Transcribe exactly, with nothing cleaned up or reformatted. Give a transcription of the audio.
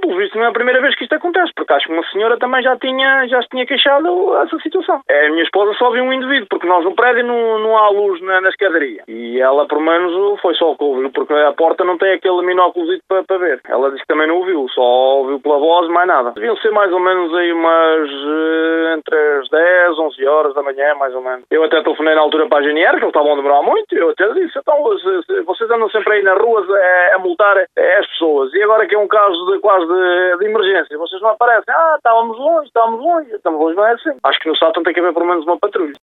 pelo visto não é a primeira vez que isto acontece, porque acho que uma senhora também já tinha, já se tinha queixado essa situação. A minha esposa só viu um indivíduo, porque nós no prédio não, não há luz na, na escadaria. E ela, por menos, foi só o que ouviu, porque a porta não tem aquele minóculo para, para ver. Ela disse que também não ouviu, só ouviu pela voz, mais nada. Deviam ser mais ou menos aí umas uh, entre as dez, onze horas da manhã, mais ou menos. Eu até telefonei na altura para a G N R, que eles estavam a demorar muito, e eu até disse, então, se, se, vocês andam sempre aí nas ruas a, a multar as pessoas, e agora que é um caso de, quase de, de emergência, vocês não aparecem, ah, estávamos longe, estávamos longe, estamos longe, não é assim. Acho que no Sátão tem que haver pelo menos uma patrulha.